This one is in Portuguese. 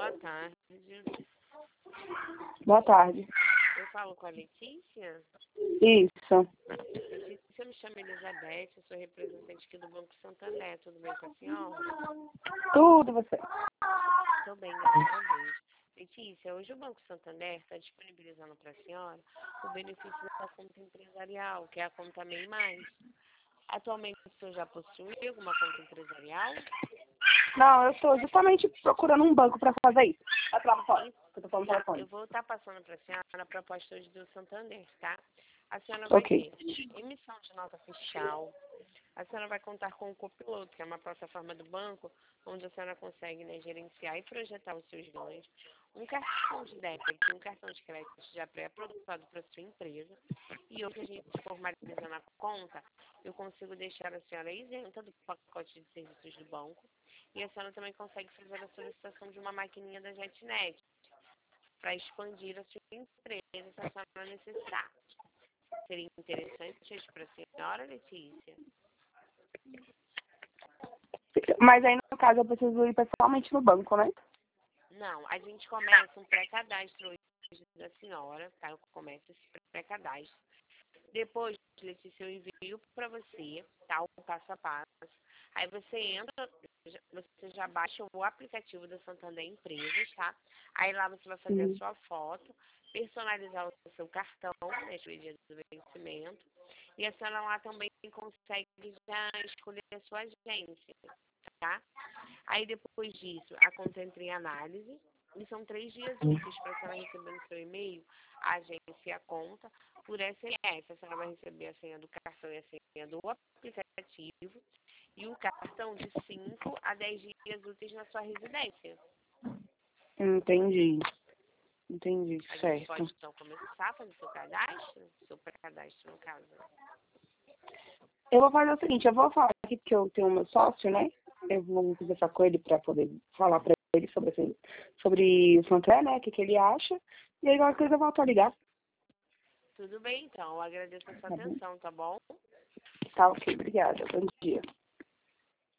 Boa tarde. Boa tarde. Eu falo com a Letícia. Isso. Letícia, eu me chamo Elizabeth, eu sou representante aqui do Banco Santander. Tudo bem com a senhora? Tudo você. Estou bem, graças a Deus. Letícia, hoje o Banco Santander está disponibilizando para a senhora o benefício da conta empresarial, que é a conta MEI Mais. Atualmente, o senhor já possui alguma conta empresarial? Não, eu estou justamente procurando um banco para fazer isso. Vai pra fora, que eu tô falando no telefone. Eu vou estar passando para a senhora a proposta hoje do Santander, tá? A senhora vai ter emissão de nota fiscal. A senhora vai contar com o Copiloto, que é uma plataforma do banco, onde a senhora consegue, né, gerenciar e projetar os seus ganhos. Um cartão de débito e um cartão de crédito já pré-aprovado para a sua empresa. E hoje a gente formalizando a conta, eu consigo deixar a senhora isenta do pacote de serviços do banco. E a senhora também consegue fazer a solicitação de uma maquininha da JetNet para expandir a sua empresa, se a senhora necessitar. Seria interessante isso para a senhora, Letícia? Mas aí, no caso, eu preciso ir pessoalmente no banco, né? Não, a gente começa um pré-cadastro hoje da senhora, tá? Eu começo esse pré-cadastro. Depois, Letícia, eu envio para você, tá? O passo a passo. Aí você entra, você já baixa o aplicativo da Santander Empresas, tá? Aí lá você vai fazer a sua foto, personalizar o seu cartão, né, no dia do vencimento. E a senhora lá também consegue já escolher a sua agência, tá? Aí depois disso, a conta entra em análise. E são 3 dias úteis para a senhora receber no seu e-mail a agência e a conta por SMS. A senhora vai receber a senha do cartão e a senha do aplicativo. E o cartão de 5 a 10 dias úteis na sua residência. Entendi, A gente certo. pode, então, começar a fazer seu pré-cadastro, no caso. Eu vou fazer o seguinte, eu vou falar aqui porque eu tenho o meu sócio, né? Eu vou conversar com ele para poder falar para ele sobre o Santander, né? O que ele acha. E aí, qualquer coisa eu volto a ligar. Tudo bem, então. Eu agradeço a sua atenção, tá bom? Tá ok, obrigada. Bom dia.